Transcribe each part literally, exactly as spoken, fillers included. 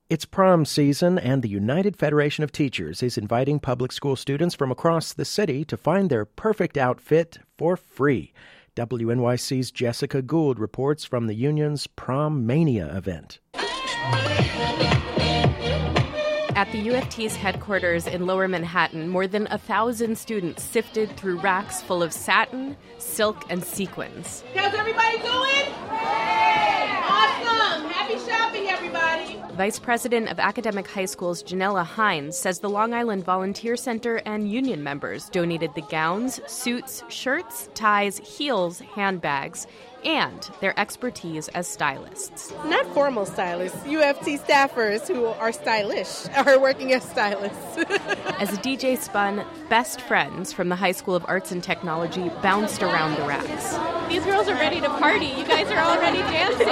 It's prom season, and the United Federation of Teachers is inviting public school students from across the city to find their perfect outfit for free. W N Y C's Jessica Gould reports from the union's Prom Mania event. At the U F T's headquarters in Lower Manhattan, more than a thousand students sifted through racks full of satin, silk, and sequins. How's everybody doing? Awesome! Happy shopping, everybody! Vice President of Academic High Schools Janella Hines says the Long Island Volunteer Center and union members donated the gowns, suits, shirts, ties, heels, handbags, and their expertise as stylists. Not formal stylists. U F T staffers who are stylish are working as stylists. As a D J spun, best friends from the High School of Arts and Technology bounced around the racks. These girls are ready to party. You guys are already dancing.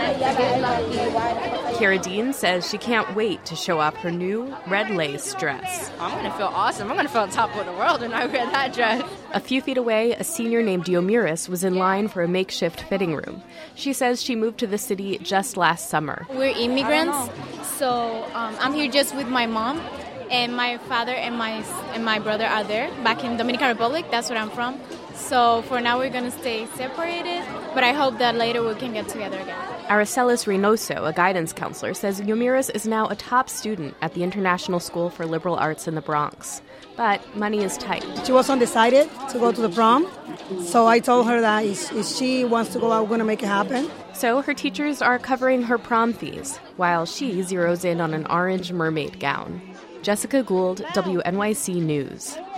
Kara Dean says she can't wait to show off her new red lace dress. I'm going to feel awesome. I'm going to feel on top of the world when I wear that dress. A few feet away, a senior named Diomiris was in line for a makeshift fitting room. She says she moved to the city just last summer. We're immigrants, so um, I'm here just with my mom, and my father and my and my brother are there, back in Dominican Republic. That's where I'm from. So for now, we're going to stay separated, but I hope that later we can get together again. Aracelis Reynoso, a guidance counselor, says Diomiris is now a top student at the International School for Liberal Arts in the Bronx. But money is tight. She was undecided to go to the prom, so I told her that if, if she wants to go out, we're going to make it happen. So her teachers are covering her prom fees, while she zeroes in on an orange mermaid gown. Jessica Gould, W N Y C News.